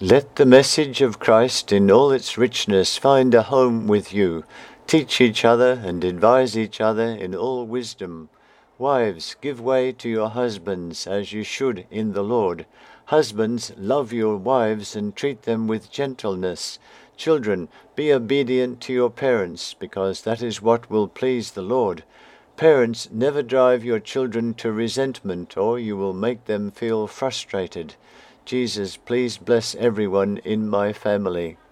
Let the message of Christ in all its richness find a home with you. Teach each other and advise each other in all wisdom. Wives, give way to your husbands as you should in the Lord. Husbands, love your wives and treat them with gentleness. Children, be obedient to your parents, because that is what will please the Lord. Parents, never drive your children to resentment, or you will make them feel frustrated. Jesus, please bless everyone in my family.